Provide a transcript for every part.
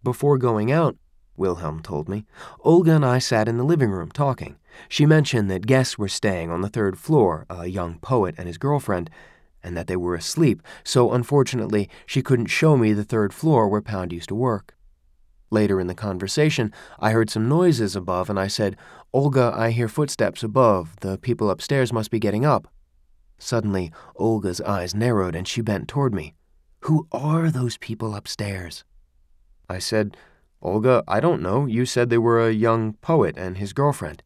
Before going out, Wilhelm told me, Olga and I sat in the living room talking. She mentioned that guests were staying on the third floor, a young poet and his girlfriend, and that they were asleep, so unfortunately she couldn't show me the third floor where Pound used to work. Later in the conversation, I heard some noises above and I said, "Olga, I hear footsteps above. The people upstairs must be getting up." Suddenly, Olga's eyes narrowed and she bent toward me. "Who are those people upstairs?" I said, "Olga, I don't know. You said they were a young poet and his girlfriend."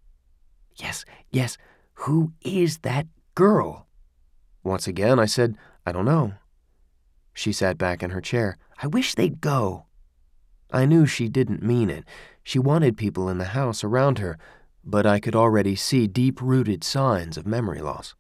Yes. Who is that girl?" Once again, I said, "I don't know." She sat back in her chair. "I wish they'd go." I knew she didn't mean it. She wanted people in the house around her, but I could already see deep-rooted signs of memory loss.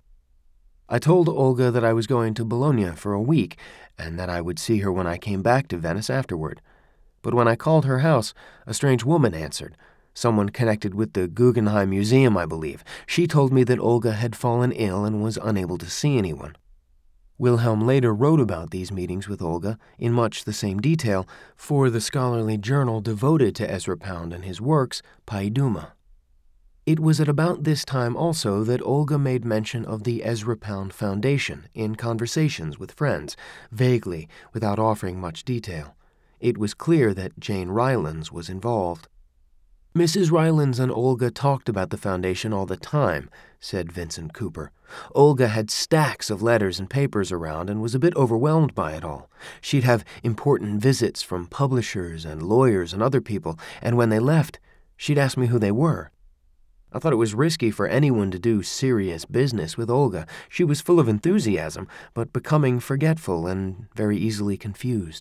I told Olga that I was going to Bologna for a week and that I would see her when I came back to Venice afterward. But when I called her house, a strange woman answered, someone connected with the Guggenheim Museum, I believe. She told me that Olga had fallen ill and was unable to see anyone. Wilhelm later wrote about these meetings with Olga in much the same detail for the scholarly journal devoted to Ezra Pound and his works, Paiduma. It was at about this time also that Olga made mention of the Ezra Pound Foundation in conversations with friends, vaguely, without offering much detail. It was clear that Jane Rylands was involved. "Mrs. Rylands and Olga talked about the foundation all the time," said Vincent Cooper. "Olga had stacks of letters and papers around and was a bit overwhelmed by it all. She'd have important visits from publishers and lawyers and other people, and when they left, she'd ask me who they were. I thought it was risky for anyone to do serious business with Olga. She was full of enthusiasm, but becoming forgetful and very easily confused."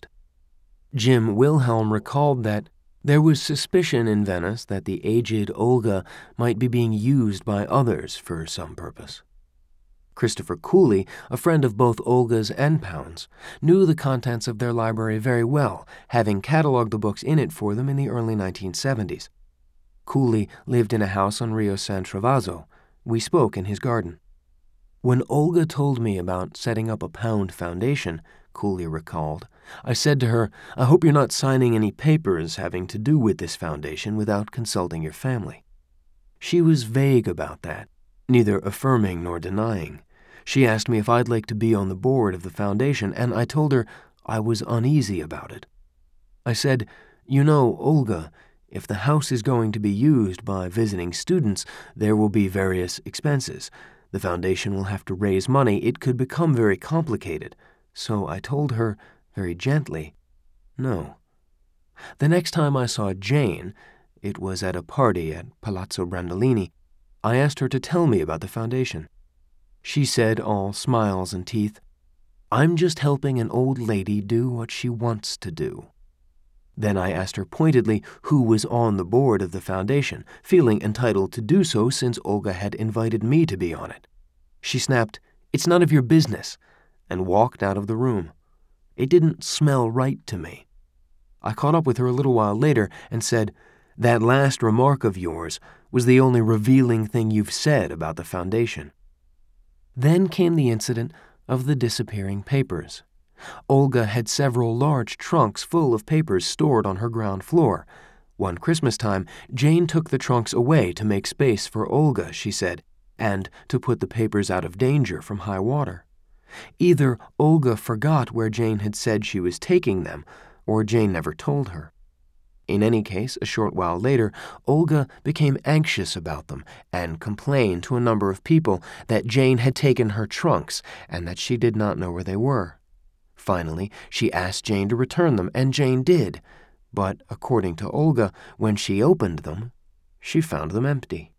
Jim Wilhelm recalled that there was suspicion in Venice that the aged Olga might be being used by others for some purpose. Christopher Cooley, a friend of both Olga's and Pound's, knew the contents of their library very well, having cataloged the books in it for them in the early 1970s. Cooley lived in a house on Rio San Travaso. We spoke in his garden. "When Olga told me about setting up a Pound Foundation," Cooley recalled, "I said to her, 'I hope you're not signing any papers having to do with this foundation without consulting your family.' She was vague about that, neither affirming nor denying. She asked me if I'd like to be on the board of the foundation, and I told her I was uneasy about it. I said, 'You know, Olga, if the house is going to be used by visiting students, there will be various expenses. The foundation will have to raise money. It could become very complicated.' So I told her, very gently, no. The next time I saw Jane, it was at a party at Palazzo Brandolini, I asked her to tell me about the foundation. She said, all smiles and teeth, 'I'm just helping an old lady do what she wants to do.' Then I asked her pointedly who was on the board of the foundation, feeling entitled to do so since Olga had invited me to be on it. She snapped, 'It's none of your business,' and walked out of the room. It didn't smell right to me. I caught up with her a little while later and said, 'That last remark of yours was the only revealing thing you've said about the foundation.' Then came the incident of the disappearing papers. Olga had several large trunks full of papers stored on her ground floor. One Christmas time, Jane took the trunks away to make space for Olga, she said, and to put the papers out of danger from high water. Either Olga forgot where Jane had said she was taking them, or Jane never told her. In any case, a short while later, Olga became anxious about them and complained to a number of people that Jane had taken her trunks and that she did not know where they were. Finally, she asked Jane to return them, and Jane did, but according to Olga, when she opened them, she found them empty.